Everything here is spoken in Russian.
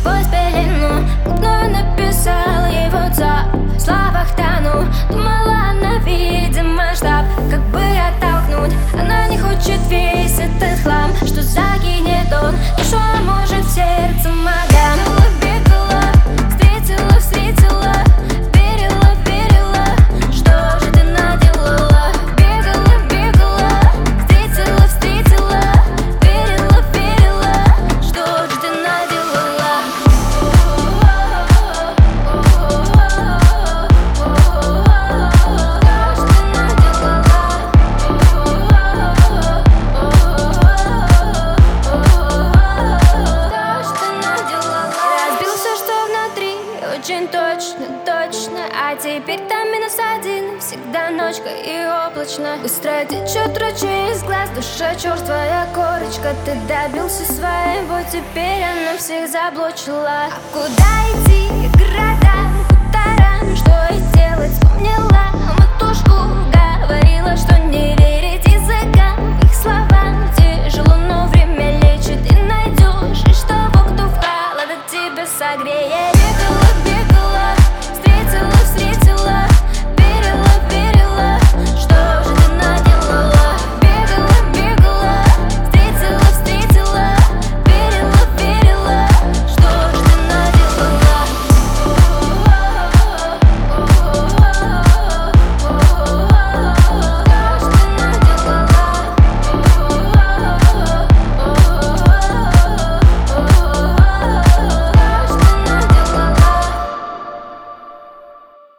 сквозь пелену. Губную написала его в словах тону. Думала, она видит масштаб, как бы оттолкнуть. Она не хочет весь этот хлам, что закинет он. Душу, а может в сердце Мадам. Бегала, встретила, встретила, верила, верила. Что же ты наделала? Бегала, бегала, встретила, встретила, верила, верила. Что же ты наделала? Разбился, что внутри, очень точно, точно. А теперь там -1, всегда ночка и облачно. Быстро течет ручей из глаз, душа черствая корочка. Ты добился своего, теперь она всех заблочила. А куда идти? Городам, хуторам, что и делать? Вспомнила